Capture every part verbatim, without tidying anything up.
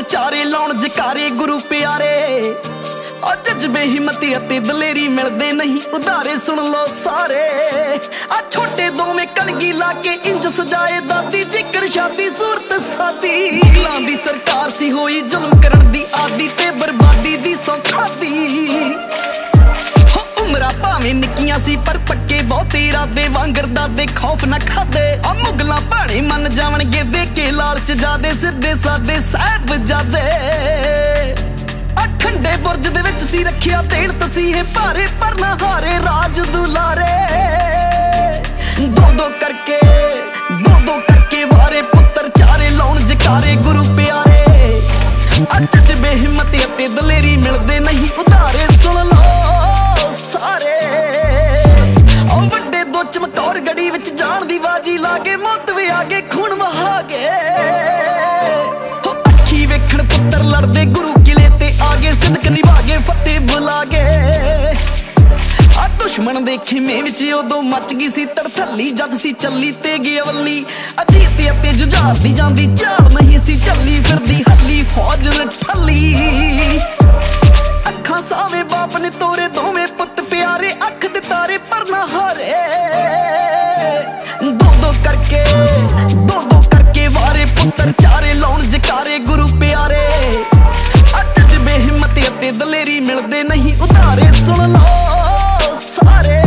ਚਾਰੇ ਲਾਉਣ ਜਕਾਰੇ ਗੁਰੂ ਪਿਆਰੇ। ਆ ਜਜ਼ਬੇ ਹਿੰਮਤੀ ਅਤੇ ਦਲੇਰੀ ਮਿਲਦੇ ਨਹੀਂ ਉਧਾਰੇ ਸੁਣ ਲੋ ਸਾਰੇ। ਆ ਛੋਟੇ ਦੋਵੇਂ ਕਲਗੀ ਲਾ ਕੇ ਇੰਜ ਸਜਾਏ ਦਾਦੀ ਜਿਕਰ ਸ਼ਾਦੀ ਸੂਰਤ ਸਾਦੀ। ਮੁਗਲਾਂ ਦੀ ਸਰਕਾਰ ਸੀ ਹੋਈ ਜ਼ੁਲਮ ਕਰਨ ਦੀ ਆਦੀ ਤੇ ਬਰਬਾਦੀ ਦੀ ਸੌ ਖਾਦੀ। ਉਮਰਾਂ ਭਾਵੇਂ ਨਿੱਕੀਆਂ ਸੀ ਪਰ ਪੱਕੇ ਬਹੁਤੇ ਇਰਾਦੇ ਵਾਂਗਰ ਦਾਦੇ ਖੌਫ ਨਾ ਖਾਦੇ। ਆ ਮੁਗਲਾਂ ਭਾਣੇ ਮੰਨ ਜਾਵਣਗੇ ਦੇ ਕੇ ਲਾਲਚ ਜਾਦੇ ਸਿੱਧੇ ਸਾਦੇ ਸਾਹਿਬਜ਼ਾਦੇ। ਆ ਠੰਡੇ ਬੁਰਜ ਦੇ ਵਿੱਚ ਸੀ ਰੱਖਿਆ ਦੇਣ ਤਸੀਹੇ ਭਾਰੇ ਪਰ ਨਾ ਹਾਰੇ ਰਾਜ ਦੁਲਾਰੇ। ਦੋ ਦੋ ਕਰਕੇ ਦੋ ਦੋ ਕਰਕੇ ਵਾਰੇ ਪੁੱਤਰ ਚਾਰੇ ਲਾਉਣ ਜਕਾਰੇ ਗੁਰੂ ਪਿਆਰੇ। ਆ ਜਜ਼ਬੇ ਹਿੰਮਤ ਅਤੇ ਦਲੇਰੀ ਮਿਲਦੇ ਨਹੀਂ ਉਧਾਰੇ ਸੁਣ ਲੋ ਸਾਰੇ। ਉਹ ਵੱਡੇ ਦੋ ਚਮਕੌਰ ਗੜੀ ਵਿੱਚ ਜਾਣ ਦੀ ਬਾਜੀ ਲਾ ਕੇ ਮੌਤ ਵੀ ਆ ਗਏ ਖੂਨ ਵਹਾ ਗਏ। ਅੱਖੀ ਵੇਖਣ ਪੁੱਤਰ ਲੜਦੇ ਗੁਰੂ ਕਿਲੇ ਤੇ ਆ ਗਏ ਸਿਦਕ ਨਿਭਾ ਗਏ ਫਤਿਹ ਬੁਲਾ ਗਏ। ਆ ਦੁਸ਼ਮਣ ਦੇ ਖੇਮੇ ਵਿੱਚ ਉਦੋਂ ਮੱਚ ਗਈ ਸੀ ਤੜਥੱਲੀ ਜਦ ਸੀ ਚੱਲੀ ਤੇ ਗਿਆਵੱਲੀ। ਅਜੀਤ ਅਤੇ ਜੁਝਾਰ ਦੀ ਜਾਂਦੀ ਝਾੜ ਨਹੀਂ ਸੀ ਚੱਲੀ ਫਿਰਦੀ ਹੱਲੀ ਫੌਜ ਠੱਲੀ। ਅੱਖਾਂ ਸਾਵੇਂ ਬਾਪ ਨੇ ਤੋਰੇ ਦੋਵੇਂ ਪੁੱਤ ਪਿਆਰੇ ਅੱਖ ਦੇ ਤਾਰੇ ਪਰ ਨਾ ਹਾਰੇ। ਦੋ ਦੋ ਕਰਕੇ ਦੋ ਦੋ ਕਰਕੇ ਵਾਰੇ ਪੁੱਤਰ ਚਾਰੇ ਲਾਉਣ ਜਕਾਰੇ ਗੁਰੂ ਪਿਆਰੇ। ਅੱਜ ਜਜ਼ਬੇ ਹਿੰਮਤ ਅਤੇ ਦਲੇਰੀ ਮਿਲਦੇ ਨਹੀਂ ਉਧਾਰੇ ਸੁਣ ਲਓ ਸਾਰੇ।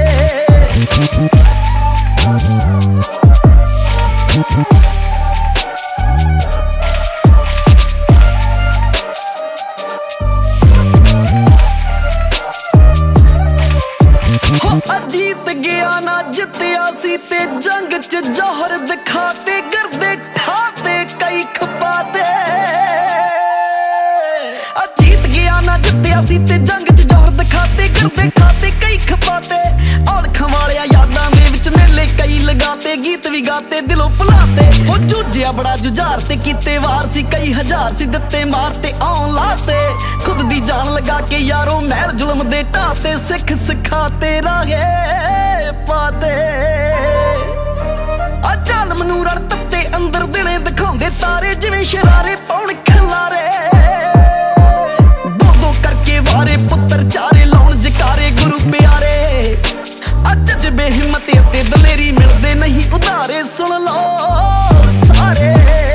ਅਜੀਤ ਗਿਆ ਨਾ ਜਿੱਤਿਆ ਸੀ ਤੇ ਜੰਗ ਚ ਜੌਹਰ ਦਿਖਾਤੇ ਗਰਦੇ ਠਾਤੇ ਕਈ ਖਪਾਤੇ। ਅਜੀਤ ਗਿਆ ਨਾ ਜਿੱਤਿਆ ਸੀ ਤੇ ਜੰਗ ਚ ਜੌਹਰ ਦਿਖਾਤੇ ਗਰਦੇ ਠਾਤੇ ਕਈ ਖਪਾਤੇ। ਔਲਖਾਂ ਵਾਲਿਆ ਯਾਦਾਂ ਦੇ ਵਿੱਚ ਮੇਲੇ ਕਈ ਲਗਾਤੇ ਗੀਤ ਵੀ ਗਾਤੇ ਦਿਲੋਂ ਭੁਲਾਤੇ। ਉਹ ਜੂਝਿਆ ਬੜਾ ਜੁਝਾਰ ਤੇ ਕੀਤੇ ਵਾਰ ਸੀ ਕਈ ਹਜ਼ਾਰ ਸੀ ਦਿੱਤੇ ਮਾਰ ਤੇ ਆਉਣ ਲਾਤੇ। ਖੁਦ ਦੀ ਜਾਨ ਲਗਾ ਕੇ ਯਾਰੋਂ ਮਹਿਲ ਜ਼ੁਲਮ ਦੇ ਢਾਤੇ ਸਿੱਖ ਸਿਖਾਤੇ ਰਾਹੇ ਪਾਤੇ। ਆ ਜ਼ਾਲਮ ਨੂੰ ਰੜ ਤੱਤੇ ਅੰਦਰ ਦਿਨੇ ਦਿਖਾਉਂਦੇ ਤਾਰੇ ਜਿਵੇਂ ਸ਼ਰਾਰੇ ਪਾਉਣ ਖਲਾਰੇ। ਦੋ ਦੋ ਕਰਕੇ ਵਾਰੇ ਪੁੱਤਰ ਚਾਰੇ ਲਾਉਣ ਜਕਾਰੇ ਗੁਰੂ ਪਿਆਰੇ। ਆ ਜਜ਼ਬੇ ਹਿੰਮਤ ਅਤੇ ਦਲੇਰੀ ਮਿਲਦੇ ਨਹੀਂ ਉਧਾਰੇ ਸੁਣ ਲਓ ਸਾਰੇ।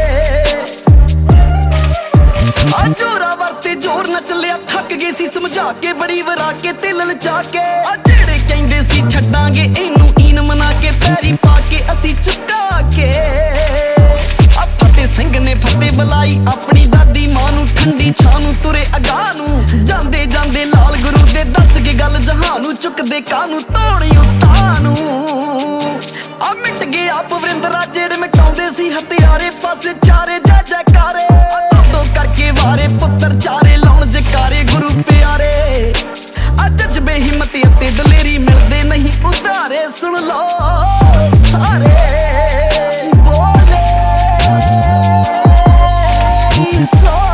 ਆ ਜੋਰਾ ਵਰਤੇ ਜ਼ੋਰ ਨਾ ਚੱਲਿਆ ਥੱਕ ਗਏ ਸੀ ਸਮਝਾ ਕੇ ਬੜੀ ਵਰਾ ਕੇ ਤੇ ਲਲਚਾ ਕੇ। ਆ ਜਿਹੜੇ ਕਹਿੰਦੇ ਸੀ ਛੱਡਾਂਗੇ ਇਹਨੂੰ ਈਨ ਮਨਾ ਕੇ ਪੈਰੀ ਪਾ ਕੇ ਅਸੀਂ ਚੁਕਾ ਕੇ। ਆ ਫਤਿਹ ਸਿੰਘ ਨੇ ਫਤਿਹ ਬੁਲਾਈ ਆਪਣੀ ਦਾਦੀ ਮਾਂ ਨੂੰ ਠੰਡੀ ਛਾਂ ਨੂੰ ਤੁਰੇ ਅਗਾਹ ਨੂੰ। ਜਾਂਦੇ ਜਾਂਦੇ ਲਾਲ ਗੁਰੂ ਦੇ ਦੱਸ ਕੇ ਗੱਲ ਜਹਾਨ ਨੂੰ ਚੁੱਕਦੇ ਕਾਹਨੂੰ ਤੋੜੀ ਉਤਾਂ ਨੂੰ। ਆ ਮਿਟ ਗਏ ਆਪ ਵਰਿੰਦਰਾ ਜਿਹੜੇ ਮਿਟਾਉਂਦੇ ਸੀ ਹਥਿਆਰੇ ਪਾਸੇ ਚਾਰੇ ਜੈ ਜੈਕਾਰੇ। ਦੋ ਦੋ ਕਰਕੇ ਵਾਰੇ ਪੁੱਤਰ ਚਾਰੇ ਲਾਉਣ ਜਕਾਰੇ ਗੁਰੂ ਪਿਆਰੇ। ਆ ਜਜ਼ਬੇ ਹਿੰਮਤ ਅਤੇ ਦਲੇਰੀ ਮਿਲਦੇ ਨਹੀਂ ਉਧਾਰੇ ਸੁਣ ਲਓ ਸਾਰੇ। ਬੋਲੇ ਸੋ